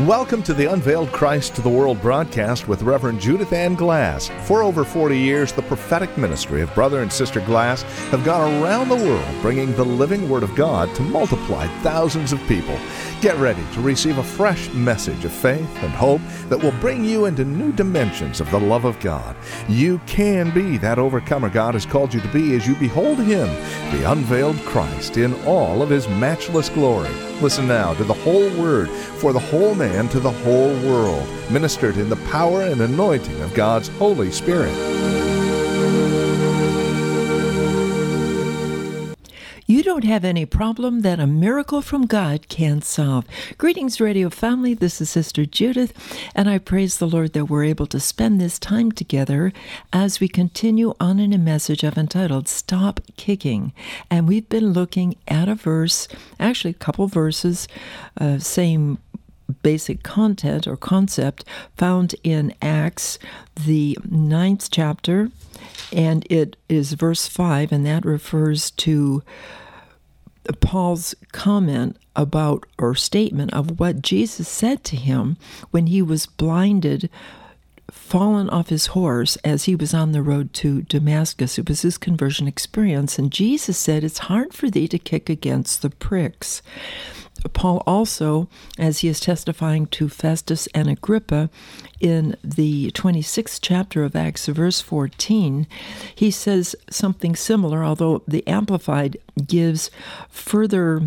Welcome to the Unveiled Christ to the World broadcast with Reverend Judith Ann Glass. For over 40 years, the prophetic ministry of Brother and Sister Glass have gone around the world bringing the living Word of God to multiply thousands of people. Get ready to receive a fresh message of faith and hope that will bring you into new dimensions of the love of God. You can be that overcomer God has called you to be as you behold Him, the unveiled Christ, in all of His matchless glory. Listen now to the whole Word for the whole man to the whole world, ministered in the power and anointing of God's Holy Spirit. You don't have any problem that a miracle from God can't solve. Greetings, radio family. This is Sister Judith, and I praise the Lord that we're able to spend this time together as we continue on in a message I've entitled Stop Kicking. And we've been looking at a verse, actually a couple verses, same basic content or concept found in Acts, the 9th chapter, and it is verse 5, and that refers to Paul's comment about, or statement of what Jesus said to him when he was blinded, fallen off his horse as he was on the road to Damascus. It was his conversion experience, and Jesus said, "It's hard for thee to kick against the pricks." Paul also, as he is testifying to Festus and Agrippa in the 26th chapter of Acts, verse 14, he says something similar, although the Amplified gives further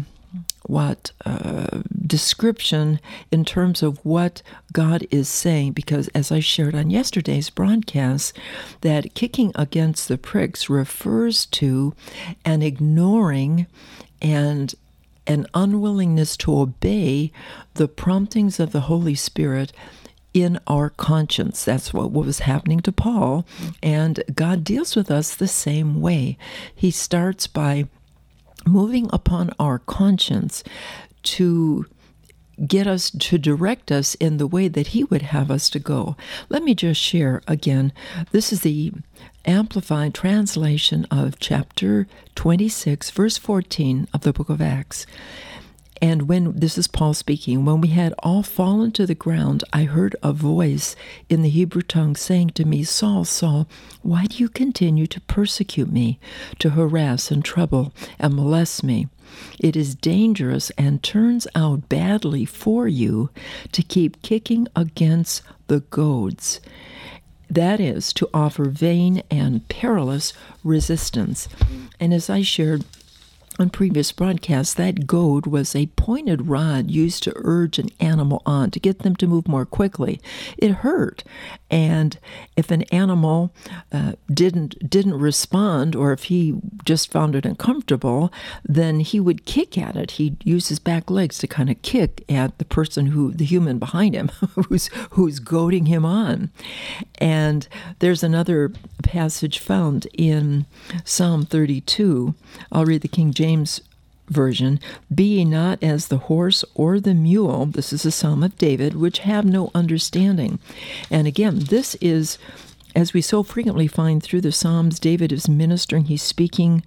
description in terms of what God is saying, because as I shared on yesterday's broadcast, that kicking against the pricks refers to an ignoring and an unwillingness to obey the promptings of the Holy Spirit in our conscience. That's what was happening to Paul, and God deals with us the same way. He starts by moving upon our conscience to get us, to direct us in the way that He would have us to go. Let me just share again. This is the Amplified translation of chapter 26, verse 14 of the book of Acts. And this is Paul speaking, "When we had all fallen to the ground, I heard a voice in the Hebrew tongue saying to me, 'Saul, Saul, why do you continue to persecute me, to harass and trouble and molest me? It is dangerous and turns out badly for you to keep kicking against the goads.'" That is, to offer vain and perilous resistance. And as I shared on previous broadcasts, that goad was a pointed rod used to urge an animal on, to get them to move more quickly. It hurt, and if an animal didn't respond, or if he just found it uncomfortable, then he would kick at it. He'd use his back legs to kind of kick at the person, the human behind him, who's goading him on. And there's another passage found in Psalm 32. I'll read the King James Version. "Be ye not as the horse or the mule," this is a Psalm of David, "which have no understanding." And again, this is, as we so frequently find through the Psalms, David is ministering, he's speaking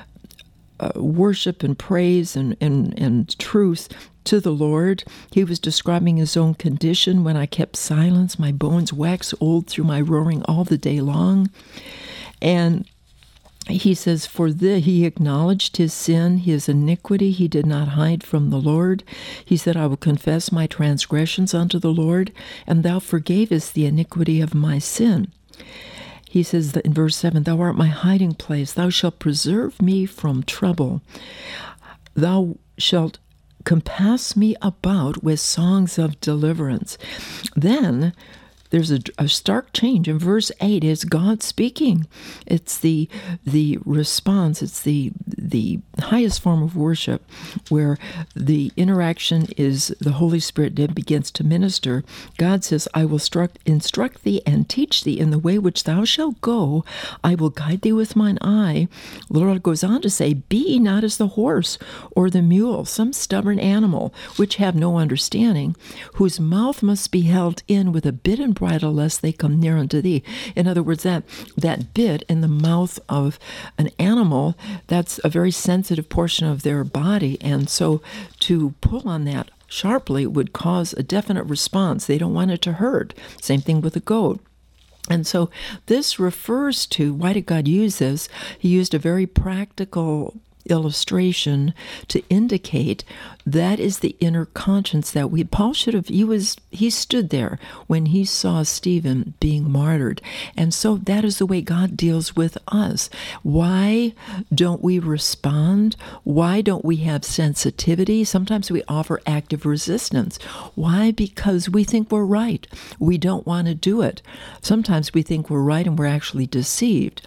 worship and praise and truth to the Lord. He was describing his own condition. "When I kept silence, my bones waxed old through my roaring all the day long." And he says, he acknowledged his sin, his iniquity he did not hide from the Lord. He said, "I will confess my transgressions unto the Lord, and thou forgavest the iniquity of my sin." He says that in verse 7, "Thou art my hiding place. Thou shalt preserve me from trouble. Thou shalt compass me about with songs of deliverance." Then there's a stark change. In verse 8, it's God speaking. It's the response. It's the highest form of worship, where the interaction is the Holy Spirit that begins to minister. God says, "I will instruct thee and teach thee in the way which thou shalt go. I will guide thee with mine eye." The Lord goes on to say, "Be ye not as the horse or the mule, some stubborn animal, which have no understanding, whose mouth must be held in with a bit and bridle, lest they come near unto thee." In other words, that bit in the mouth of an animal, that's a very sensitive portion of their body, and so to pull on that sharply would cause a definite response. They don't want it to hurt. Same thing with a goat. And so this refers to, why did God use this? He used a very practical illustration to indicate that is the inner conscience that Paul should have, he stood there when he saw Stephen being martyred. And so that is the way God deals with us. Why don't we respond? Why don't we have sensitivity? Sometimes we offer active resistance. Why? Because we think we're right. We don't want to do it. Sometimes we think we're right and we're actually deceived.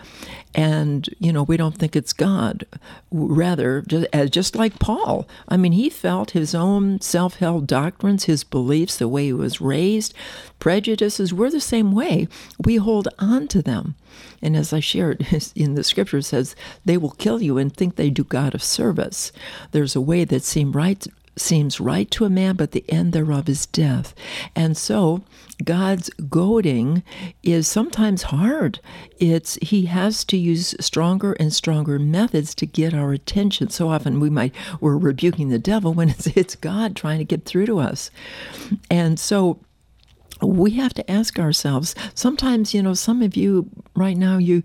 And, we don't think it's God. Rather, just like Paul. I mean, he felt his own self-held doctrines, his beliefs, the way he was raised, prejudices, we're the same way. We hold on to them. And as I shared in the scripture, it says, they will kill you and think they do God a service. There's a way that seems right to a man, but the end thereof is death. And so God's goading is sometimes hard. He has to use stronger and stronger methods to get our attention. So often we're rebuking the devil when it's God trying to get through to us. And so we have to ask ourselves, sometimes, some of you right now, you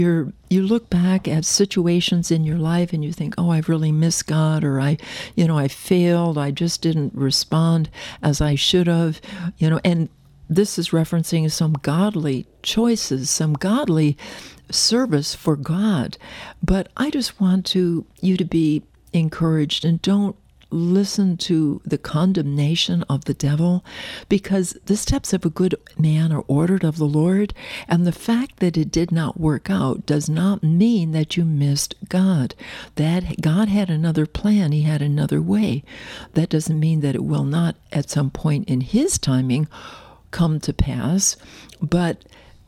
look back at situations in your life and you think, oh, I've really missed God, or I failed, I just didn't respond as I should have, and this is referencing some godly choices, some godly service for God. But I just want you to be encouraged, and don't listen to the condemnation of the devil, because the steps of a good man are ordered of the Lord, and the fact that it did not work out does not mean that you missed God. That God had another plan, he had another way. That doesn't mean that it will not at some point in his timing come to pass, but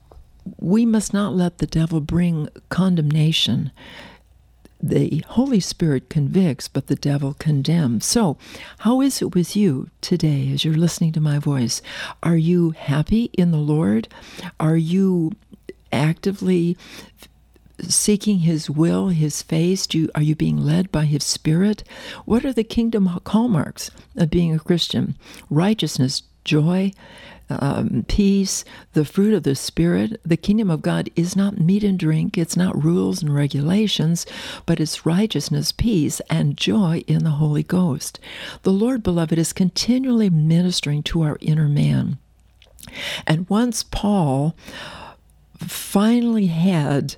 we must not let the devil bring condemnation. The Holy Spirit convicts, but the devil condemns. So, how is it with you today as you're listening to my voice? Are you happy in the Lord? Are you actively seeking his will, his face? Are you being led by his Spirit? What are the kingdom hallmarks of being a Christian? Righteousness, joy, peace, the fruit of the Spirit. The kingdom of God is not meat and drink. It's not rules and regulations, but it's righteousness, peace, and joy in the Holy Ghost. The Lord, beloved, is continually ministering to our inner man. And once Paul finally had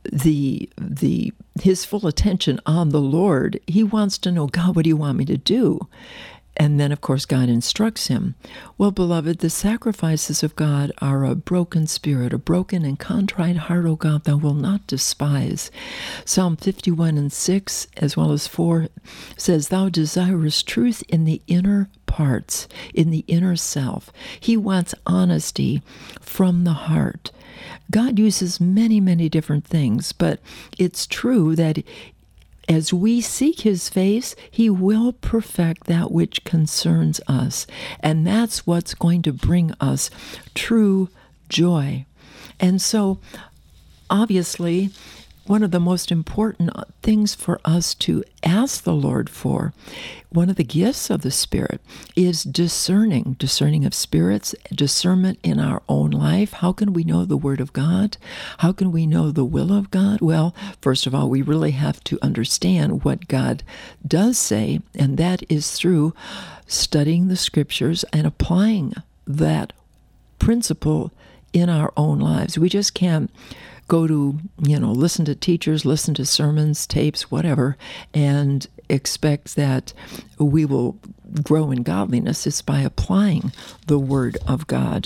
his full attention on the Lord, he wants to know, God, what do you want me to do? And then, of course, God instructs him. Well, beloved, the sacrifices of God are a broken spirit, a broken and contrite heart, O God, thou wilt not despise. Psalm 51:6, as well as 4, says, thou desirest truth in the inner parts, in the inner self. He wants honesty from the heart. God uses many, many different things, but it's true that as we seek his face, he will perfect that which concerns us. And that's what's going to bring us true joy. And so, obviously, one of the most important things for us to ask the Lord for, one of the gifts of the Spirit, is discerning of spirits, discernment in our own life. How can we know the Word of God? How can we know the will of God? Well, first of all, we really have to understand what God does say, and that is through studying the Scriptures and applying that principle in our own lives. We just can't go to, listen to teachers, listen to sermons, tapes, whatever, and expect that we will grow in godliness. It's by applying the Word of God.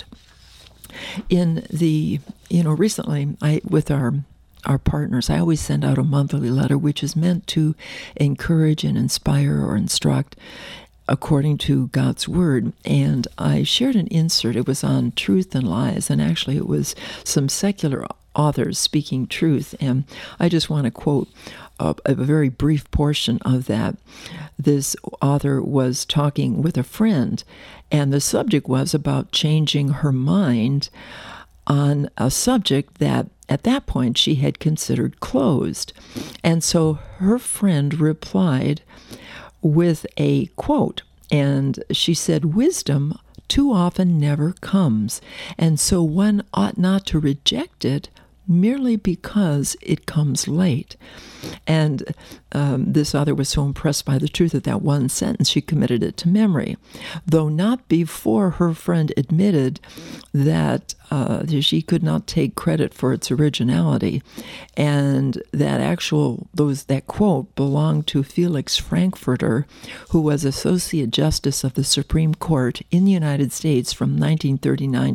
In the, recently, with our partners, I always send out a monthly letter, which is meant to encourage and inspire or instruct according to God's Word. And I shared an insert. It was on truth and lies, and actually it was some secular authors speaking truth. And I just want to quote a very brief portion of that. This author was talking with a friend, and the subject was about changing her mind on a subject that at that point she had considered closed. And so her friend replied with a quote, And she said, wisdom too often never comes, and so one ought not to reject it merely because it comes late. And this author was so impressed by the truth of that one sentence, she committed it to memory, though not before her friend admitted that she could not take credit for its originality, and that that quote belonged to Felix Frankfurter, who was Associate Justice of the Supreme Court in the United States from 1939 to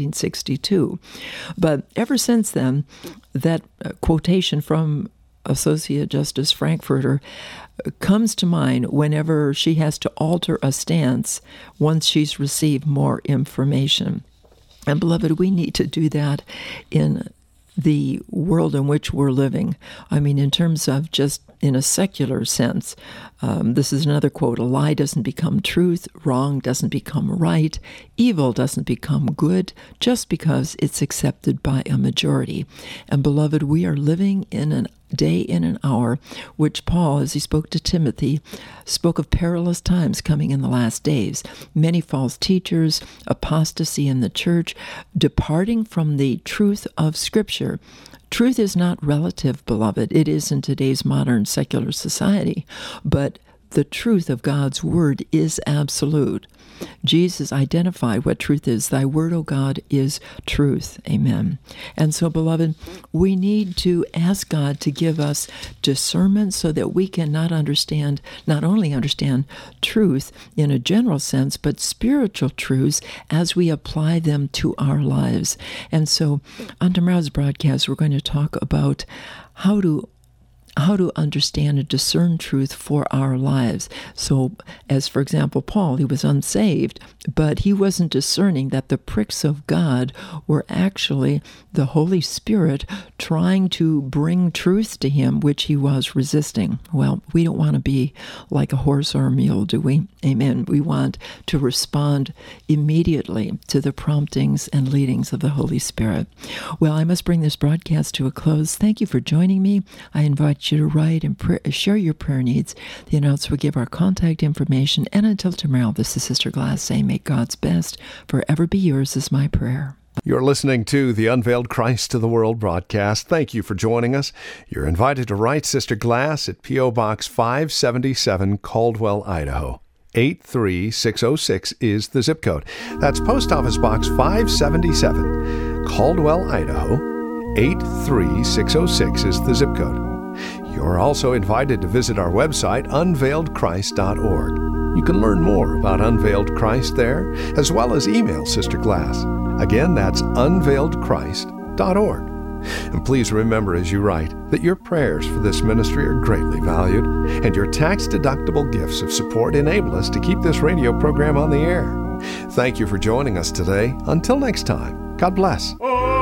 1962. But ever since then, that quotation from Associate Justice Frankfurter comes to mind whenever she has to alter a stance once she's received more information. And beloved, we need to do that in the world in which we're living. I mean, in terms of just in a secular sense. This is another quote: a lie doesn't become truth, wrong doesn't become right, evil doesn't become good just because it's accepted by a majority. And beloved, we are living in a day, in an hour, which Paul, as he spoke to Timothy, spoke of perilous times coming in the last days. Many false teachers, apostasy in the church, departing from the truth of Scripture. Truth is not relative, beloved. It is in today's modern secular society. But the truth of God's Word is absolute. Jesus identified what truth is. Thy word, O God, is truth. Amen. And so, beloved, we need to ask God to give us discernment so that we can not only understand truth in a general sense, but spiritual truths as we apply them to our lives. And so on tomorrow's broadcast, we're going to talk about how to understand and discern truth for our lives. So, as for example, Paul, he was unsaved, but he wasn't discerning that the pricks of God were actually the Holy Spirit trying to bring truth to him, which he was resisting. Well, we don't want to be like a horse or a mule, do we? Amen. We want to respond immediately to the promptings and leadings of the Holy Spirit. Well, I must bring this broadcast to a close. Thank you for joining me. I invite you to write and share your prayer needs. The announcer will give our contact information. And until tomorrow, this is Sister Glass saying, may God's best forever be yours is my prayer. You're listening to the Unveiled Christ to the World broadcast. Thank you for joining us. You're invited to write Sister Glass at P.O. Box 577, Caldwell, Idaho. 83606 is the zip code. That's Post Office Box 577, Caldwell, Idaho. 83606 is the zip code. You're also invited to visit our website, unveiledchrist.org. You can learn more about Unveiled Christ there, as well as email Sister Glass. Again, that's unveiledchrist.org. And please remember as you write that your prayers for this ministry are greatly valued, and your tax-deductible gifts of support enable us to keep this radio program on the air. Thank you for joining us today. Until next time, God bless.